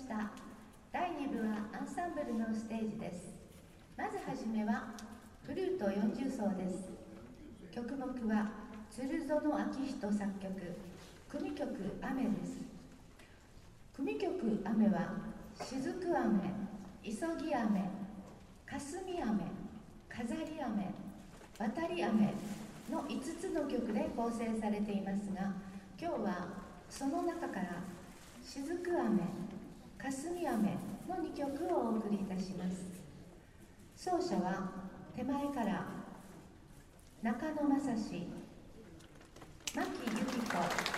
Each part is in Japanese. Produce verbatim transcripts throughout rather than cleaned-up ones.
した。だいに部はアンサンブルのステージです。まずはじめはフルートよんじゅう奏です。曲目は鶴園明人作曲、組曲雨です。組曲雨は雫雨、急ぎ雨、霞雨、飾り雨、渡り雨のいつつの曲で構成されていますが、今日はその中から雫雨、霞雨のにきょくをお送りいたします。奏者は手前から中野正史、牧由紀子、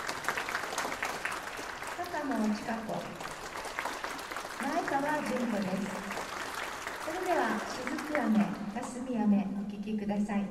高野千佳子、前川純子です。それでは雫雨、霞雨お聴きください。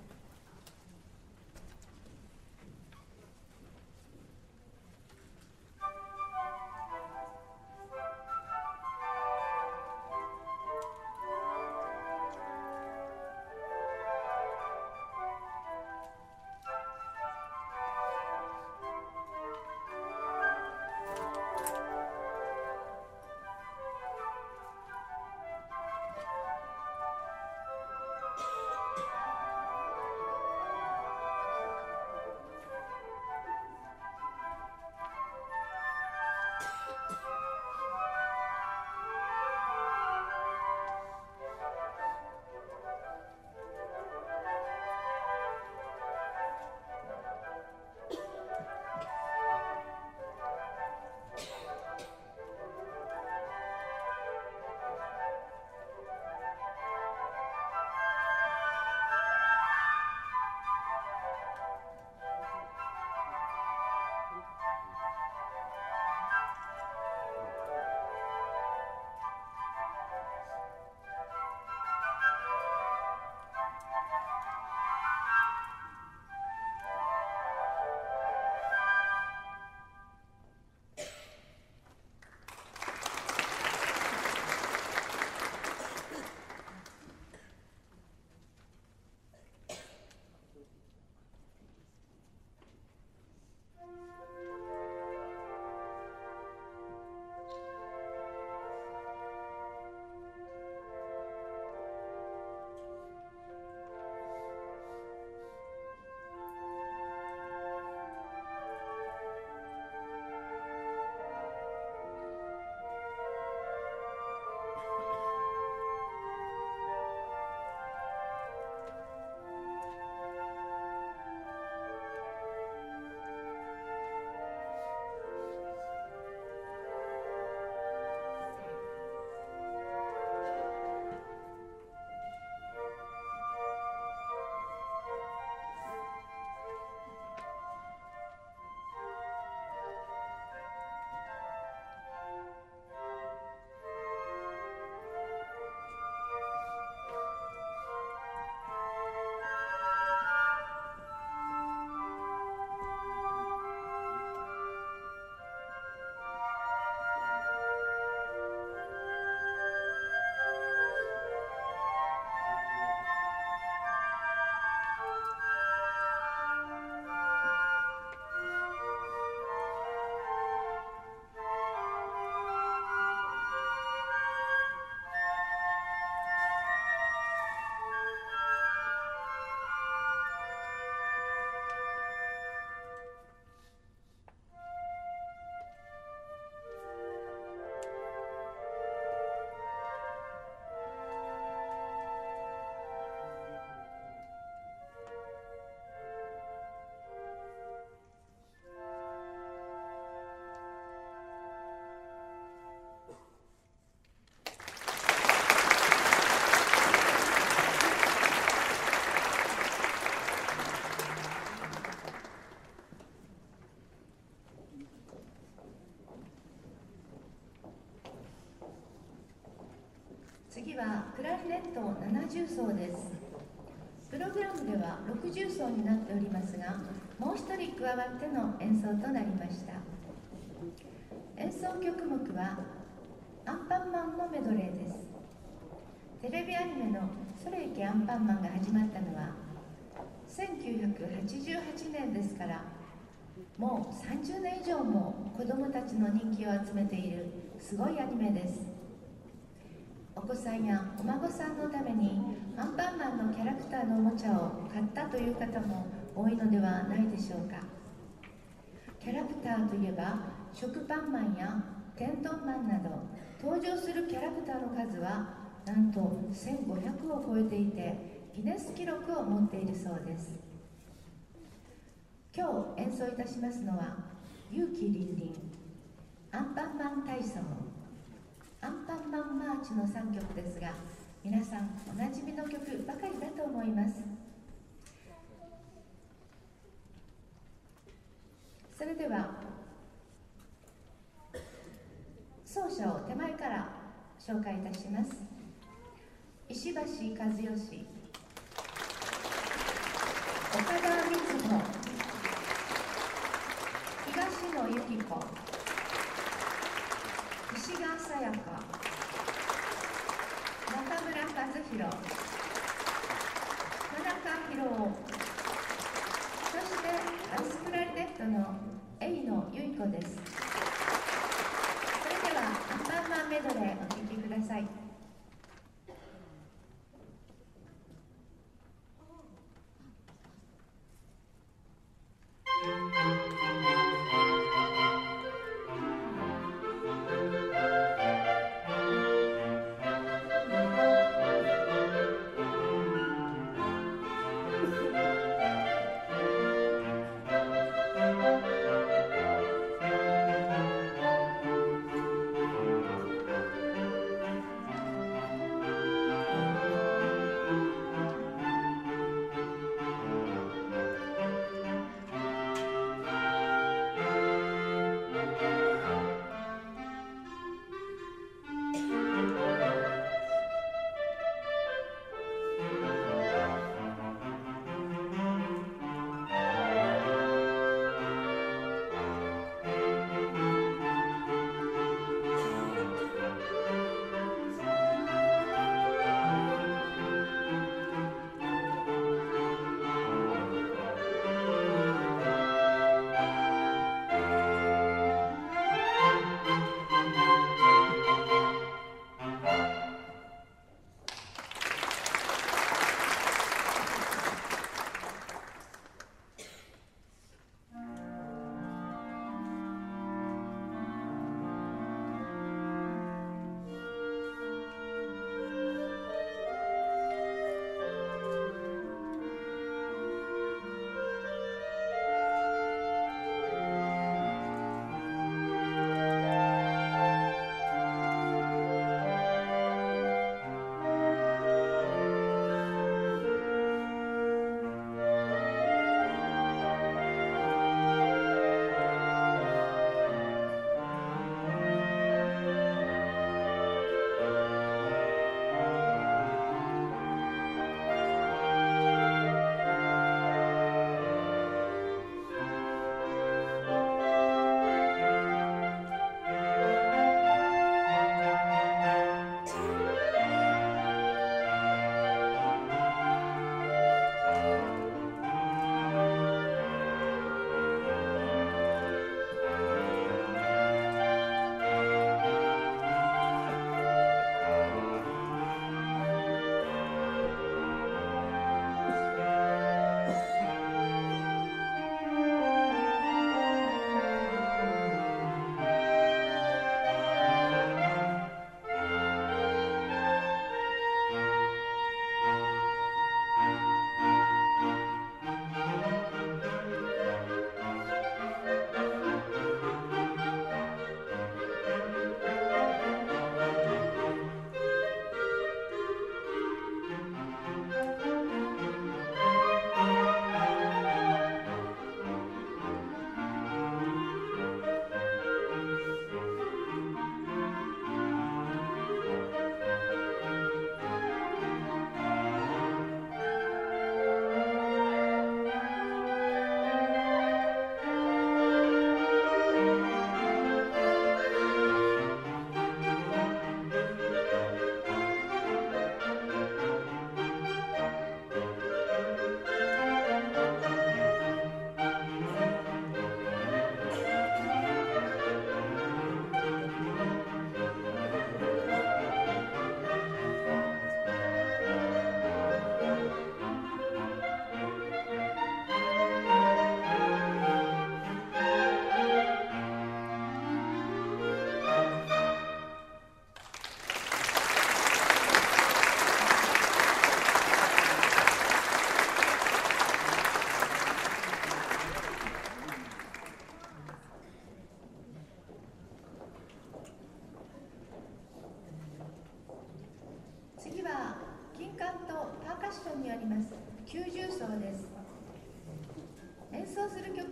次はクラリネットななじゅう奏です。プログラムではろくじゅう奏になっておりますが、もう一人加わっての演奏となりました。演奏曲目はアンパンマンのメドレーです。テレビアニメのそれいけアンパンマンが始まったのはせんきゅうひゃくはちじゅうはちねんですから、 もうさんじゅうねん以上も子どもたちの人気を集めているすごいアニメです。お子さんやお孫さんのためにアンパンマンのキャラクターのおもちゃを買ったという方も多いのではないでしょうか。キャラクターといえば食パンマンや天丼マンなど登場するキャラクターの数はなんとせんごひゃくを超えていてギネス記録を持っているそうです。今日演奏いたしますのは勇気りんりん、アンパンマン体操、アンパンマンマーチのさんきょくですが、皆さんおなじみの曲ばかりだと思います。それでは奏者を手前から紹介いたします。石橋和義、岡田光穂、東野由紀子、石川さやか、中村和弘、田中博夫、そしてバスクラリネットの榮野由衣子です。それではアンパンマンメドレーお聴きください。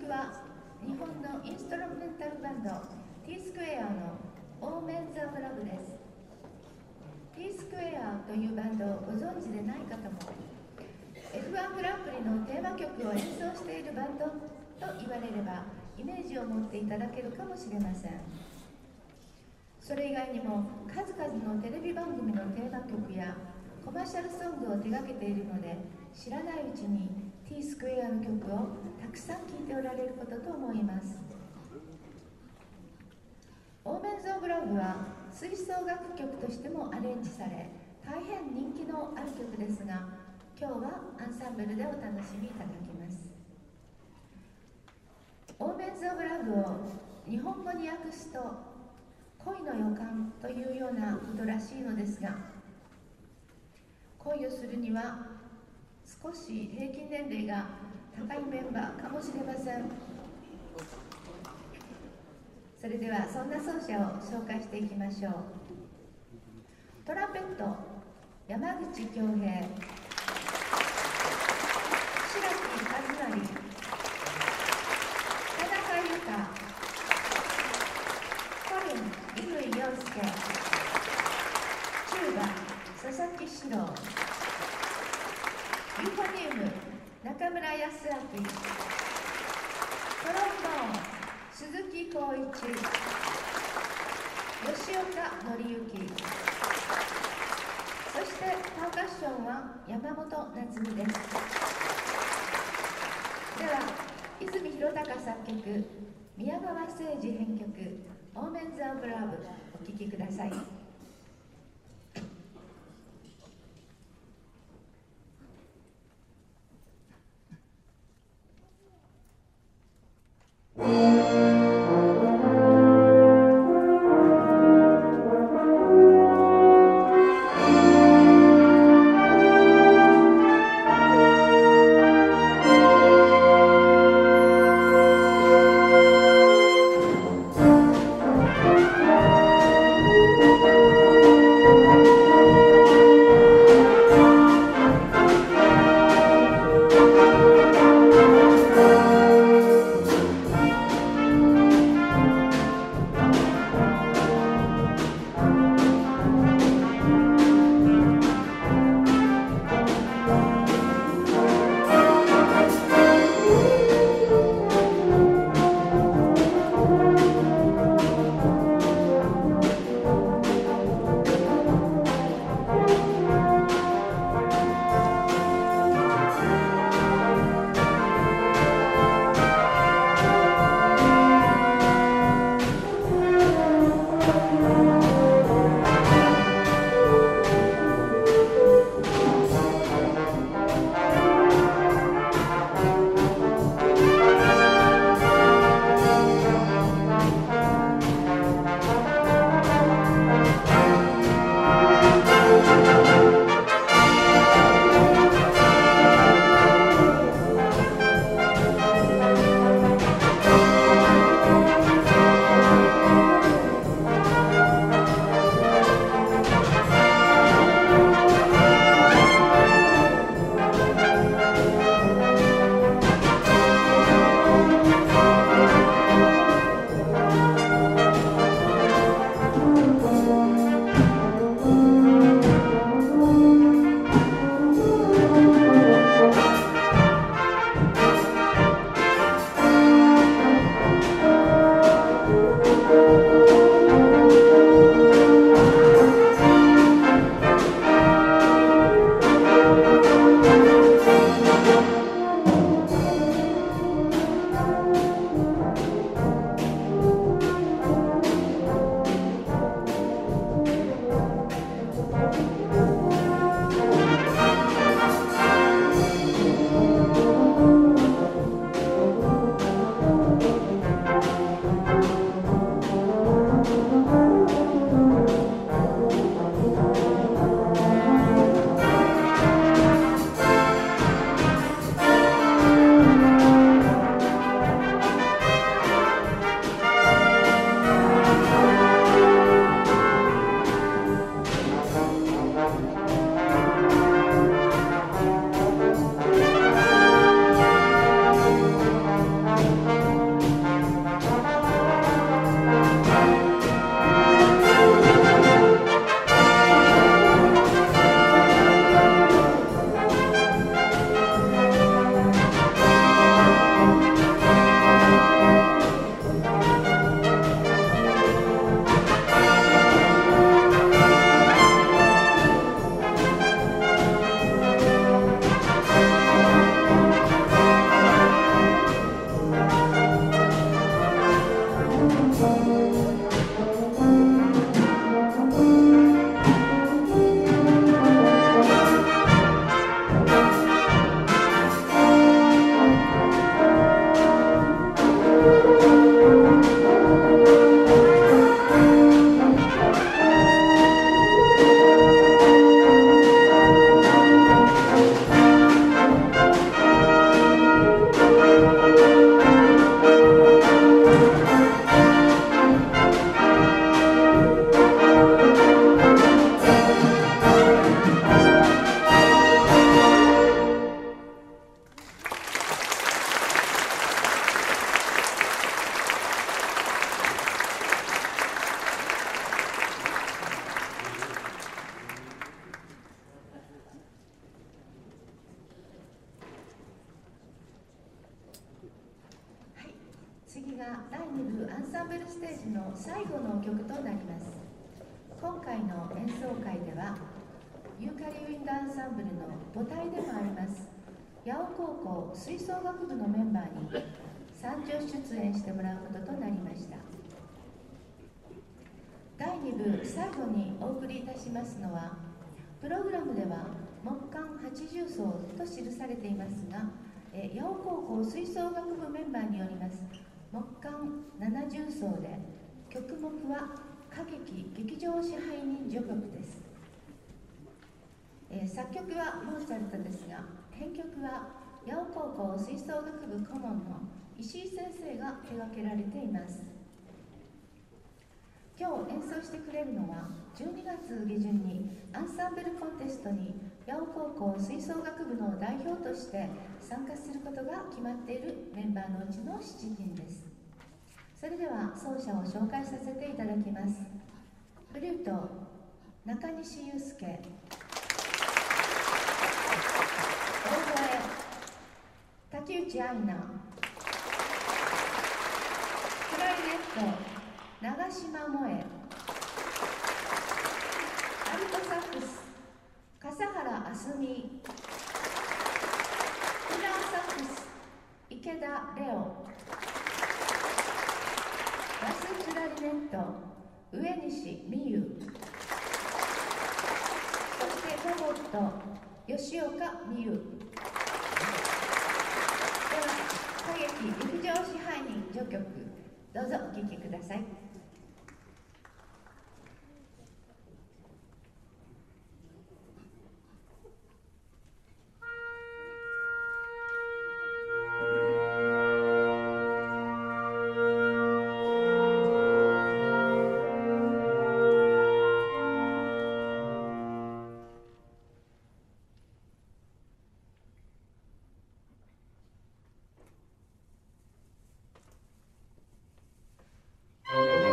は日本のインストルメンタルバンド T スクエアのオーメンズ・オブ・ラブです。 T スクエアというバンドをご存知でない方も エフワン グランプリのテーマ曲を演奏しているバンドと言われればイメージを持っていただけるかもしれません。それ以外にも数々のテレビ番組のテーマ曲やコマーシャルソングを手掛けているので、知らないうちに T スクエアの曲をたくさん聴いておられることと思います。オーメンズ・オブ・ラブは吹奏楽曲としてもアレンジされ、大変人気のある曲ですが、今日はアンサンブルでお楽しみいただきます。オーメンズ・オブ・ラブを日本語に訳すと恋の予感というようなことらしいのですが、恋をするには少し平均年齢が高いメンバーかもしれません。それではそんな奏者を紹介していきましょう。トランペット山口恭平、白木和成、田中由香、ホルン乾陽介、チューバ佐々木史郎、ユーフォニウム中村康明、トロンボーン鈴木浩一、吉岡紀之、そしてパーカッションは山本夏実です。では泉弘隆作曲、宮川誠司編曲、オーメンズ・オブ・ラブお聴きください。 Thank you. がだいに部アンサンブルステージの最後の曲となります。今回の演奏会ではユーカリウィンドアンサンブルの母体でもあります八尾高校吹奏楽部のメンバーに参上出演してもらうこととなりました。だいに部最後にお送りいたしますのは、プログラムでは木管はち重奏と記されていますが、え八尾高校吹奏楽部メンバーによります木管なな重奏で、曲目は歌劇劇場支配人序曲です。えー、作曲はモーツァルトですが、編曲は八尾高校吹奏楽部顧問の石井先生が手掛けられています。今日演奏してくれるのは、じゅうにがつ下旬にアンサンブルコンテストに八尾高校吹奏楽部の代表として参加することが決まっているメンバーのうちのしちにんです。それでは奏者を紹介させていただきます。フルート、中西祐介。オーボエ、竹内愛奈。クラリネット、長島萌え。アルトサックス、笠原あすみ。テナーサックス、池田レオ。バスクラリネット、上西美優。そしてロボット、吉岡美優。では、歌劇劇場支配人序曲、どうぞお聴きください。 Thank you.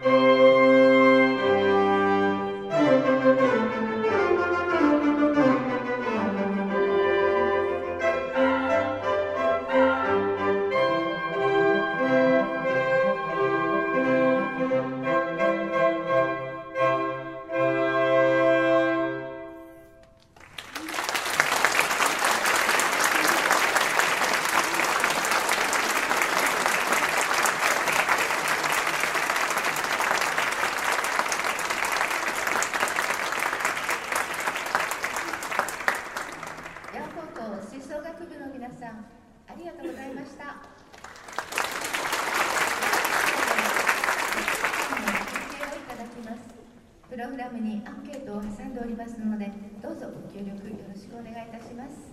吹奏楽部の皆さん、ありがとうございました。プログラムにアンケートを挟んでおりますので、どうぞご協力よろしくお願いいたします。